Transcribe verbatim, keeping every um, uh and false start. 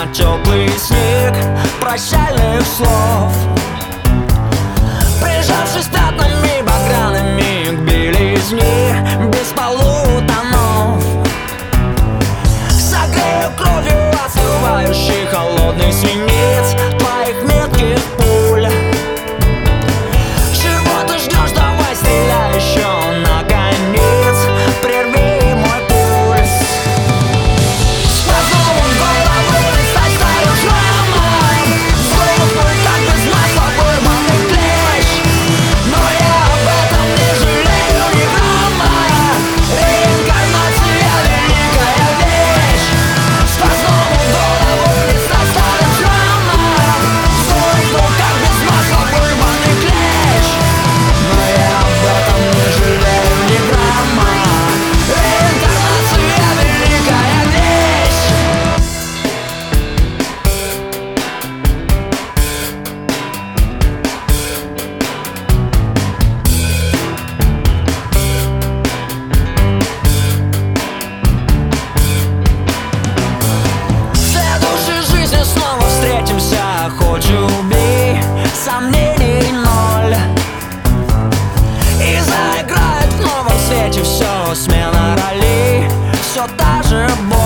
на теплый снег прощальных слов. Прижавшись пятнами багряными к белизне без полутонов, согрею кровью остывающий холодный свинец твоих метких пуль. Чего ты ждешь? Давай стреляй еще наконец, прерви мой пульс. Сквозь головы стать старым шрамом, взглянуть как без масла вырванный клещ. Но я об этом не жалею ни грамма. Реинкарнация — великая вещь. Сквозь головы стать старым шрамом, взглянуть как без масла вырванный клещ. Но я об этом не жалею ни грамма. Реинкарнация — великая вещь. В следующей жизни снова встретимся, хоть убей, сомнений ноль. И заиграет в новом свете все, смена ролей, все та же боль.